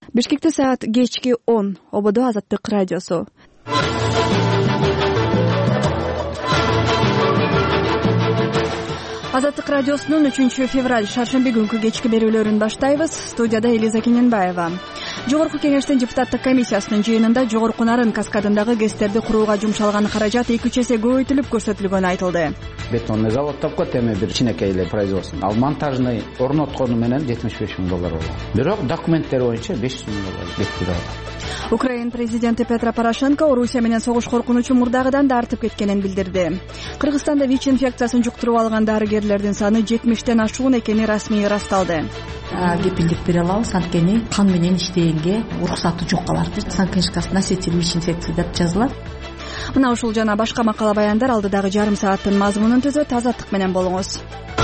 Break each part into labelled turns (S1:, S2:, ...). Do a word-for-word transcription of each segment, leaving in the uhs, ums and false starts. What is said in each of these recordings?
S1: Бишкекте саат кечки он. Ободо Азаттык радиосу. Азаттык радиосунун үчүнчү февраль шаршемби күнкү кечки берүүлөрүн баштайбыз. Студияда Элиза Кененбаева. Жогорку Кеңештин депутаттык комиссиясынын жыйынында Жогорку Нарын каскадындагы ГЭСтерди курууга жумшалган каражат эки үч эсе көбөйтүлүп көрсөтүлгөнү айтылды.
S2: Бетонный завод тапкат, эми бир кичинекей эле производство. Ал монтажный орноткону менен жетимиш беш миң доллар болот. Бирок документтер боюнча беш жүз миң доллар бекитип алат.
S1: Украин президенти Петро Порошенко Орусия менен согуш коркунучу мурдагыдан да артып кеткенин билдирди. Кыргызстанда ВИЧ инфекциясын жуктуруп алган дарыгерлердин саны жетимиштен ашуун экени расмий ырасталды.
S3: Кепилдик бере алабыз, анткени кан менен иштегенге уруксаты жок калат. Санкнижкасы носитель ВИЧ инфекции деп жазылат.
S1: Мына ушул жана башка макала баяндар алдыдагы жарым сааттын мазмунун түзөт. Азаттык менен болуңуз.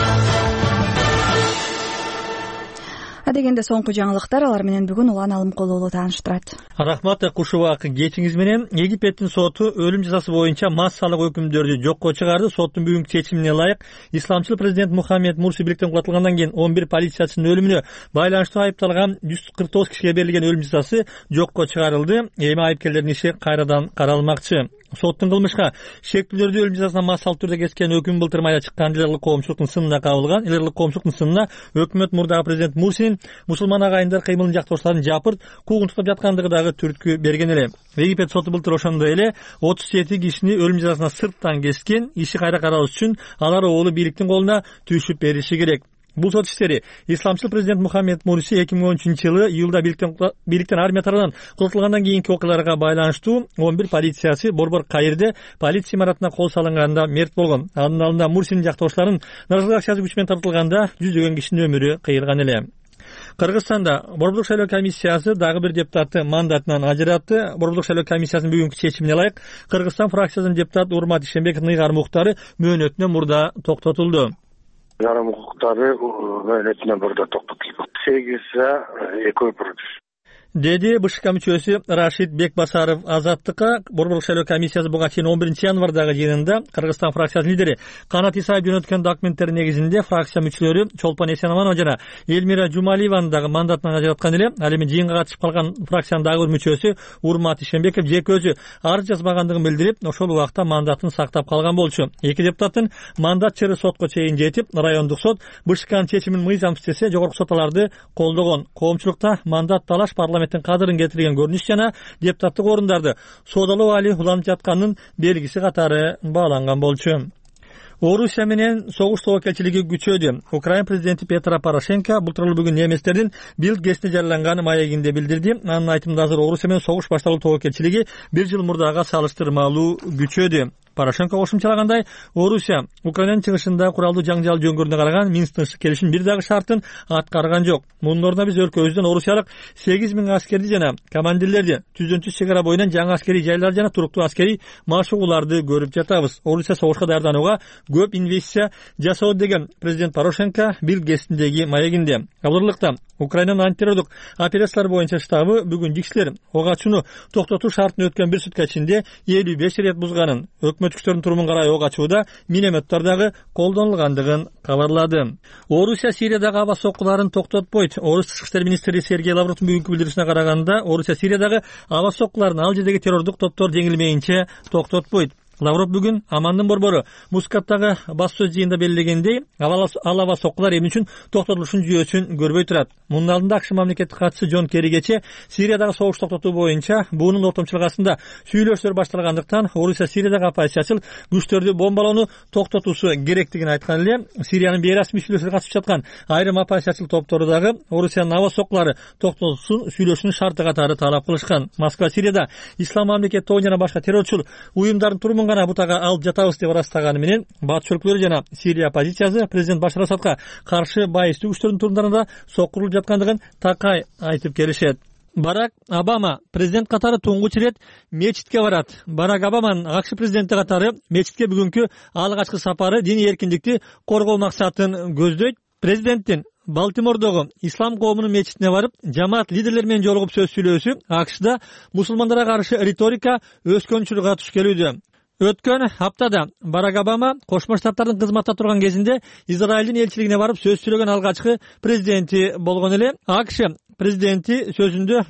S1: Адегенде соңку жаңылыктар, алар менен бүгүн Улан Алымкулуулу тааныштырат.
S4: Рахмат Кушубак, кечиңиз менен Египеттин соту өлүм жазасы боюнча массалык өкүмдөрдү жокко чыгарды. Соттун бүгүнкү чечимине ылайык исламчыл президент Мухаммед Мурси бийликтен кулатылгандан кийин он бир полициячынын өлүмүнө байланыштуу айыпталган жүз кырк тогуз кишиге берилген өлүм жазасы жокко чыгарылды. Эми айыпкерлердин иши кайрадан каралмакчы. Соттун кылмышка шектүүлөрдү өлүм жазасына массалык түрдө кескен өкүм былтыр майда чыккан элерлик коомчулуктун сынына кабылган. Элерлик коомчулуктун сынына өкмөт мурдагы президент Мурсинин мусулман агайындар кыймылын жактоочуларын жапырт куугун тутуп жаткандыгы дагы түрткү берген эле. Египет соту былтыр ошондой эле отуз жети кишини өлүм жазасына сырттан кескен. Иши кайра каралыш үчүн алар оолу бийликтин колуна түшүп бериши керек. Бул сот иштери исламчыл президент Мухаммед Мурси эки миң он үчүнчү жылы июлда бийликтен бийликтен армия тарабынан култулгандан кийинки окуяларга байланыштуу он бир полициясы борбор кайырды полиция имаратына кол салынганда мерт болгон. Анын алдында Мурсинин жактоочуларын наразылык акчасы күч менен тартылганда жүздөгөн кишинин өмүрү кыйылган эле. Кыргызстанда Борбордук шайлоо комиссиясы дагы бир депутатты мандатынан ажыратты. Борбордук шайлоо комиссиясынын бүгүнкү чечимине ылайык Кыргызстан фракциясынын депутаты Урмат Ишембеков ыйгарым укуктары мөөнөтүнө мурда токтотулду.
S5: Жарым укуктары мөөнөтүнө мурда токтотулду. сегизде экөө против.
S4: Деди БШК мүчөсү Рашид Бекбасаров Азаттыкка. Борбордук шайлоо комиссиясы буга чейин он биринчи январдагы жыйынында Кыргызстан фракциясынын лидери Канат Исаев жөнөткөн документтер негизинде фракция мүчөлөрү Чолпон Эсенаманова жана Элмира Жумалиеваны дагы мандатынан ажыраткан эле. Ал эми жыйынга катышып калган фракциянын дагы бир мүчөсү Урмат Ишембеков жеке өзү арыз жазбагандыгын билдирип, ошол убакта мандатын сактап калган болчу. Эки депутаттын мандат чыры сотко чейин жетип, райондук сот БШКнын чечимин мыйзам иштесе, жогорку сот аларды колдогон. Коомчулукта мандат талаш парламенттин кадырын кетирген көрүнүш жана депутаттык орундарды соодалоо али уланып жатканын белгиси катары бааланган болчу. Орусия менен согуш тобокелчилиги күчөдү. Украин президенти Петро Порошенко бул тууралуу бүгүн немистердин Билд гезитинде жарыяланган маегинде билдирди. Анын айтымында азыр Орусия менен согуш башталуу тобокелчилиги бир жыл мурдага салыштырмалуу күчөдү. Порошенко кошумчалагандай, Орусия Украинанын чыгышында куралдуу жаңжал жөнгөрүнө караган Минсктин келишимин бир дагы шартын аткарган жок. Мунун ордуна биз өлкөбүздөн орусиялык сегиз миң аскерди жана командирлерди, түздөн түз чек ара боюнан жаңы аскерий жайлар жана туруктуу аскерий машыгууларды көрүп жатабыз. Орусия согушка даярданууга көп инвестиция жасоо деген президент Порошенко Билд гезитиндеги маегинде. Абдырлыкта Украинанын антитеррорлук операциялар боюнча штабы бүгүн жикшилер ок ачууну токтотуу шартын өткөн бир сутка ичинде элүү беш ирет бузганын, өкмөт күчтөрүнүн турумун карай ок ачууда минометтер дагы колдонулгандыгын кабарлады. Орусия Сириядагы аба соккуларын токтотпойт. Орус тышкы иштер министри Сергей Лавровдун бүгүнкү билдирүүсүнө караганда, Орусия Сириядагы аба соккуларын ал жердеги террордук топтор жеңилмейинче токтотпойт. Лавров бүгүн Амандын борбору Мускаттагы бас сөз жыйында белгилегендей, ал аба соккулар эмне үчүн токтотулушун жүйөсүн көрбөй турат. Мунун алдында АКШ мамлекеттик катчысы Джон Керри кече Сириядагы согуш токтотуу боюнча буунун ортомчулук астында сүйлөшүүлөр башталгандыктан Орусия Сириядагы оппозициячыл күчтөрдү бомбалоону токтотуусу керектигин айткан эле. Сириянын бейрасмий сүйлөшүүлөргө катышып жаткан айрым оппозициячыл топтору дагы Орусиянын аба соккулары токтотуусун сүйлөшүүнүн шарты катары талап кылышкан. Москва Сирияда ислам мамлекети жана башка террорчул уюмдардын турумун гана бутага алып жатабыз деп ырастаганы менен батыш өлкөлөрү жана Сирия оппозициясы президент Башар Асадка каршы байыстуу күчтөрдүн турумдарында соккурулуп жаткандыгын такай айтып келишет. Барак Обама президент катары туңгуч ирет мечитке барат. Барак Обаманын АКШ президенти катары мечитке бүгүнкү алгачкы сапары диний эркиндикти коргоо максатын көздөйт. Президенттин Балтимордогу ислам коомунун мечитине барып, жамаат лидерлери менен жолугуп сөз сүйлөөсү АКШда мусулмандарга каршы риторика өскөнчүлүгү туш келүүдө. Өткөн аптада Барак Обама Кошмо Штаттардын кызматта турган кезинде Израилдин элчилигине барып сөз сүйлөгөн алгачкы президенти болгон эле. АКШ президенти сөзүндө